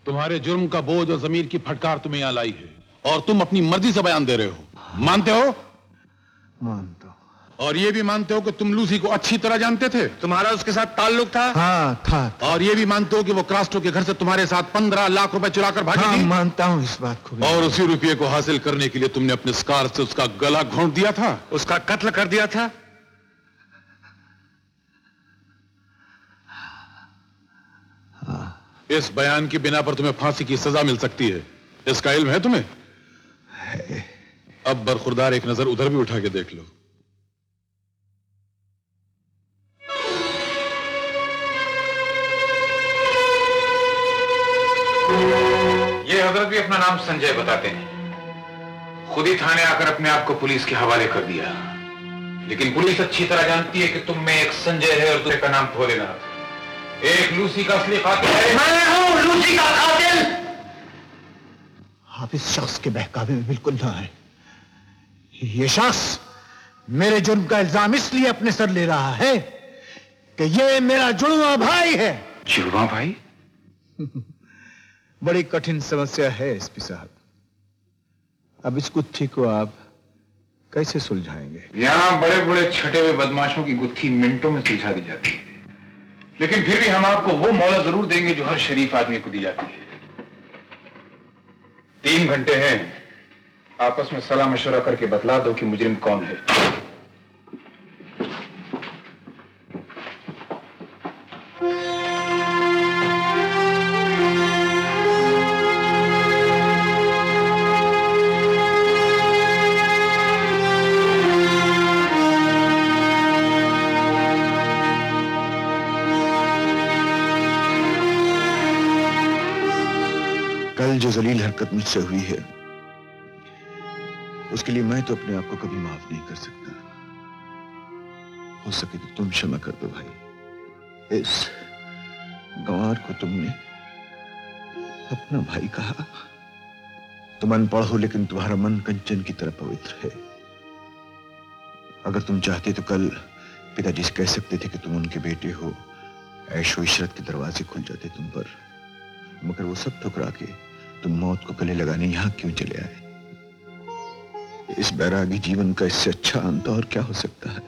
तुम्हारे जुर्म का बोझ और जमीर की फटकार तुम्हें यहां लाई है और तुम अपनी मर्जी से बयान दे रहे हो। मानते हो? मानता हूं। और ये भी मानते हो कि तुम लूसी को अच्छी तरह जानते थे? तुम्हारा उसके साथ ताल्लुक था? हाँ था। और ये भी मानते हो कि वो क्रास्टो के घर से तुम्हारे साथ 15 लाख रुपए चुरा कर भागी थी? मानता हूँ इस बात को भी। और उसी रुपये को हासिल करने के लिए तुमने अपने स्कार से उसका गला घोंट दिया था, उसका कत्ल कर दिया था? इस बयान की बिना पर तुम्हें फांसी की सजा मिल सकती है, इसका इल्म है तुम्हें? है। अब बरखुरदार एक नजर उधर भी उठा के देख लो। ये हजरत भी अपना नाम संजय बताते हैं। खुद ही थाने आकर अपने आप को पुलिस के हवाले कर दिया, लेकिन पुलिस अच्छी तरह जानती है कि तुम में एक संजय है और दूसरे का नाम भोलेनाथ। एक लूसी का असली कातिल है। मैं हूं लूसी का कातिल। आप इस शख्स के बहकावे में बिल्कुल ना है। ये शख्स मेरे जुर्म का इल्जाम इसलिए अपने सर ले रहा है कि ये मेरा जुड़वा भाई है। जुड़वा भाई? बड़ी कठिन समस्या है एसपी साहब। अब इस गुत्थी को आप कैसे सुलझाएंगे? यहां बड़े बड़े छठे हुए बदमाशों की गुत्थी मिनटों में सुलझा दी जाती है, लेकिन फिर भी हम आपको वो मोहलत जरूर देंगे जो हर शरीफ आदमी को दी जाती है। 3 घंटे हैं, आपस में सलाह मशवरा करके बतला दो कि मुजरिम कौन है। कल जो जलील हरकत मुझसे हुई है उसके लिए मैं तो अपने आप को कभी माफ नहीं कर सकता। हो सके तो तुम क्षमा कर दो भाई। इस गंवार को तुमने अपना भाई कहा। तुम अनपढ़ हो लेकिन तुम्हारा मन कंचन की तरह पवित्र है। अगर तुम चाहते तो कल पिताजी से कह सकते थे कि तुम उनके बेटे हो। ऐशो इशरत के दरवाजे खुल जाते तुम पर, मगर वो सब ठुकरा के तुम मौत को गले लगाने यहां क्यों चले आए? इस बैरागी जीवन का इससे अच्छा अंत और क्या हो सकता है?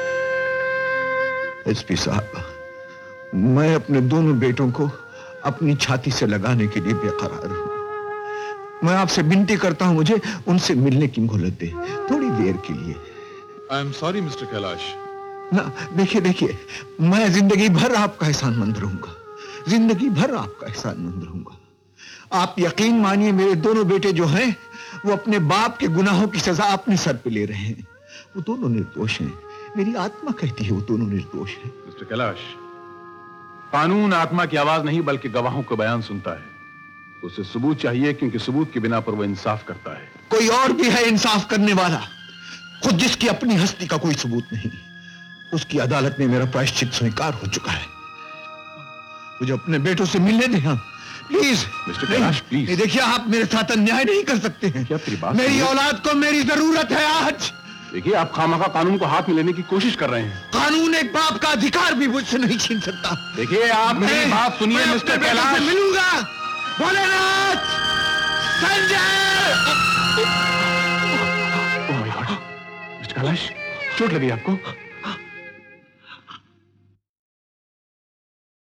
एसपी साहब, मैं अपने दोनों बेटों को अपनी छाती से लगाने के लिए बेकरार हूं। मैं आपसे विनती करता हूं, मुझे उनसे मिलने की मोहलत दे, थोड़ी देर के लिए। I am sorry mister Kailash. ना देखिए, मैं जिंदगी भर आपका एहसानमंद रहूंगा, जिंदगी भर आपका एहसानमंद रहूंगा। आप यकीन मानिए, मेरे दोनों बेटे जो हैं वो अपने बाप के गुनाहों की सजा अपने सर पे ले रहे हैं। वो दोनों निर्दोष हैं। मेरी आत्मा कहती है वो दोनों निर्दोष हैं। मिस्टर कैलाश, कानून आत्मा की आवाज नहीं बल्कि गवाहों को बयान सुनता है। उसे सबूत चाहिए, क्योंकि सबूत की बिना पर वो इंसाफ करता है। कोई और भी है इंसाफ करने वाला, खुद जिसकी अपनी हस्ती का कोई सबूत नहीं। उसकी अदालत में मेरा प्रायश्चित स्वीकार हो चुका है। मुझे अपने बेटों से मिलने देना प्लीज। Mister Kailash please. देखिए, आप मेरे साथ अन्याय नहीं कर सकते हैं। क्या तेरी बात? मेरी औलाद को मेरी जरूरत है आज। देखिए, आप खामखा कानून को हाथ में लेने की कोशिश कर रहे हैं। कानून एक बाप का अधिकार भी मुझसे नहीं छीन सकता। देखिए, आप मेरी बात सुनिए मिस्टर कैलाश। मिलूंगा Bholenath, Sanjay. Oh my god, mister Kailash, चोट लगी आपको?